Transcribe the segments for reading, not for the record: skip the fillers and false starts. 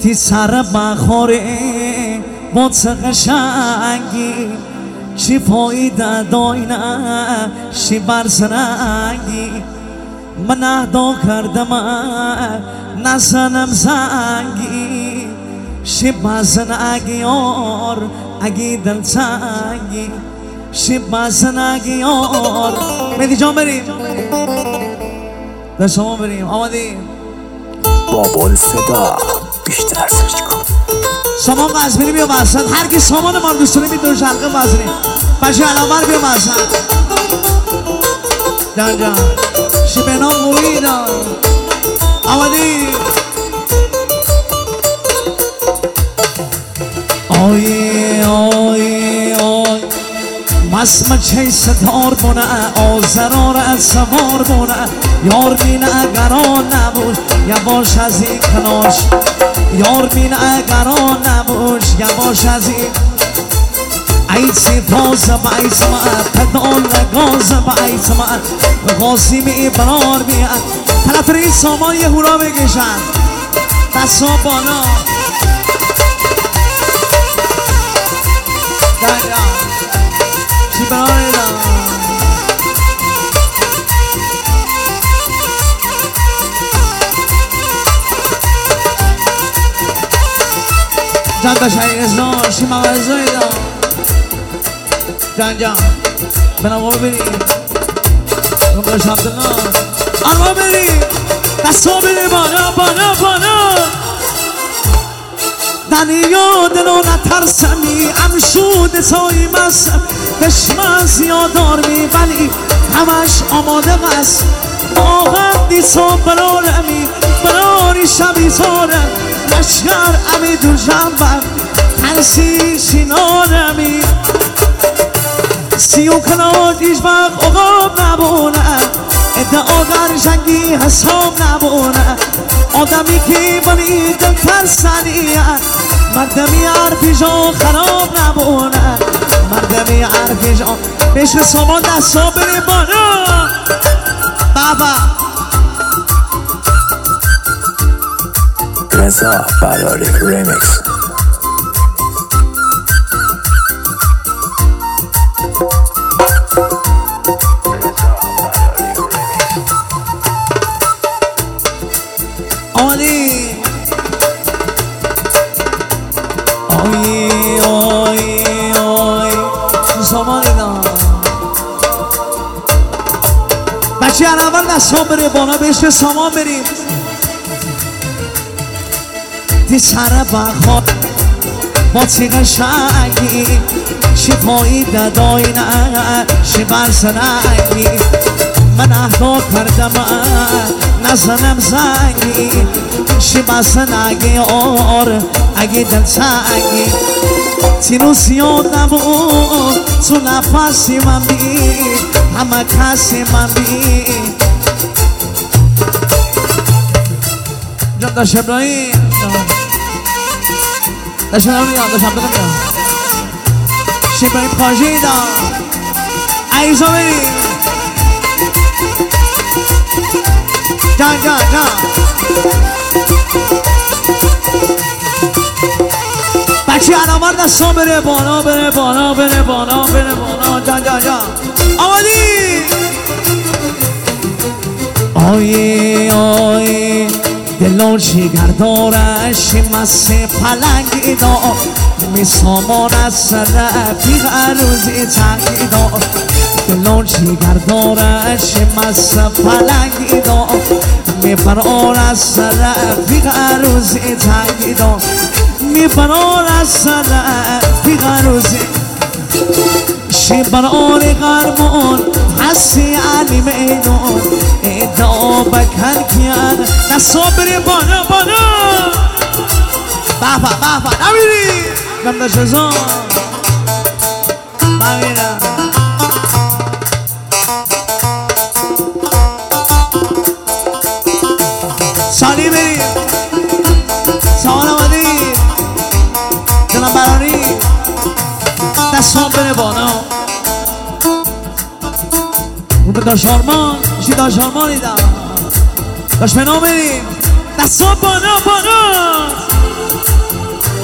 تی سر بخوره بوت قشنگی چی فایده داینه شی برسرنگی من اهدا کردم نزنم زنگی شی بزنگی یار اگی دلتنگی شی بزنگی یار مهدی جان بریم به شما بریم آمدیم بابل صدا بیشتر سرچ کن سامان قزمینی بیا وسط هر کی سامان ما رو دوست داره میتونه شلقه وزنی بچه علامر بیا وسط جان جان شی به نام موینا آمدی آی آی آی مسم چه ستار بونه آزرار از سوار بونه یار بین اگران نبوش یواش از این کناش یار بین اگران نبوش یواش از این عید سفاز بعید سمعت پدال نگاز بعید سمعت غاسمی برار بیاد طرف رئیس سامان یه هورا بکشن دستا بالا چی برار ایدان جان تا شریق ازنان شی مغازه ایدان جان جان بنام بریم نمبر شبدالله آرما بریم دستا بریم بالا بالا بالا دنیا دلو نترسمی امشود سایی مسم دشمن زیادار می ولی همش آماده قصد آقا دیسا برارمی براری شبی زارم لشگر امی دو جنبم ترسی شینارمی سی و کلاج ایش وقت اقاب نبونه ادعاگر جنگی حساب نبونه آدمی که بلی دل ترسنیه مردمی عرفی جا خراب نبونه مردمی عرفی جا بشه سامان دستا بره بالا بابا رضا براری ریمیکس آلی آی آی آی سامانی دا بچه اول دستان بره بالا بهش سامان بریم تی سر بخواد با تی قشنگی شی پاییده داینه شی برسنگی من اهدا کردم نزنم زنگی شی بزنگی آر اگه دلتنگی تینو زیاد نبود تو نفسی من بی همه کسی من بی جان داشت ابراهیم داشت ابراهیم داشت ابراهیم شی ابراهیم خواجی دا ایزا بریم جان جان جان بچه علامر دستا بره بالا بره بالا بره بالا بره بالا جان جان جان آمدی آی آی دلون شیگر دارش مسه پلنگی دا می سامان از سلفی غروزی تنگی دا دلون شیگر دارش مسه پلنگی دا می برار از سلفی غروزی تنگی دا می برار از سلفی غروزی شی برار غرمون حسی علی میدون ادعا بکر کیان دستا بری بالا بالا بابا بابا نمیری نمده شزان نمیرم سالی بریم سوال آمدی جناب برانی دستان بره بالا اون به داشت آرمان شی داشت آرمانی دا داشت به نام بریم دستان بالا بالا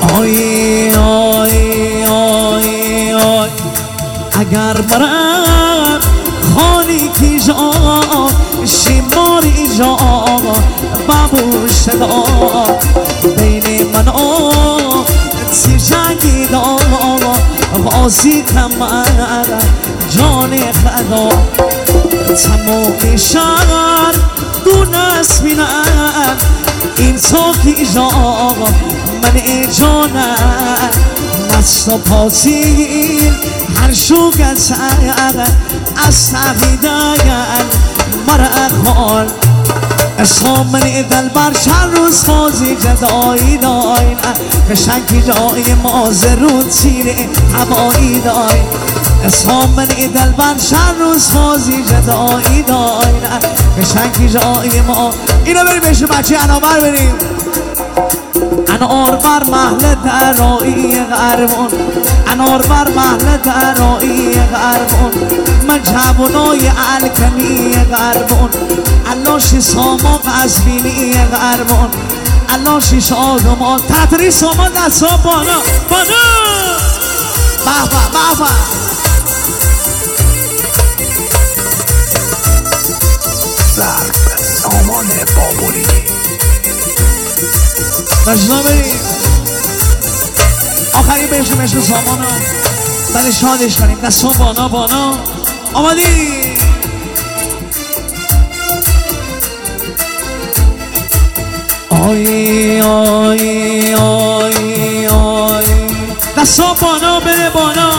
آی آی آی آی اگر برم خالی کی جا شیماری جا بابو شدا بین من و سی جنگی دا بازی کمر جان خدا تمام شهر دونست بینم این تو کی جا من جانم مست و پاسین هر شو گذر از تقیدن مرا خال اسم من دل بر چند روز فازی جدایی داین کشنگی جای ما زرود سیره هوایی داین اسم من دل بر چند روز فازی جدایی داین کشنگی جای ما اینو بریم بشه بچه انابر بریم انار بر محل درایی غربون انار بر محل درایی غربون من جوانای الکمی غربون علاشی ساما قزوینی غربون علاشی شادمان تطری ساما دستا بالا بالا بابا بابا ضرب سامان بابولی داشتنا بریم آخری بهشون بهشون سامانا بله شادش کنیم دستا بالا بالا آمادی آی آی آی آی دستا بالا بره بالا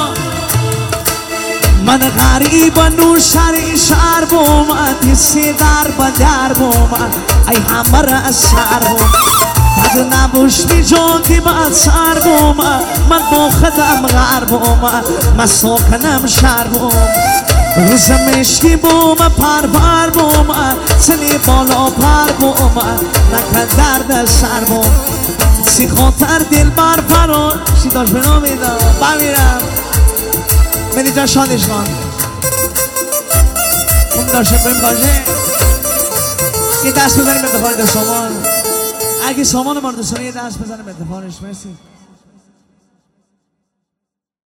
من غریبا نور شهری شهر بومد حسی در بدر بومد ای همه را سر بومد بد نبوش بی جان دی بد سر بومد من با خودم غر بومد من ساکنم شهر بومد روز مشکی بومد پر پر بومد سنی بالا پر بومد نکن درد سر بومد سی خاطر دل بر فران چی داشت به نامیدم بمیرم ملی جان شادش کن اون داشته بریم باشه یه دست بزنیم به دفاع سامان اگه سامان ما رو دوستانه یه دست بزنیم به دفاعش مرسی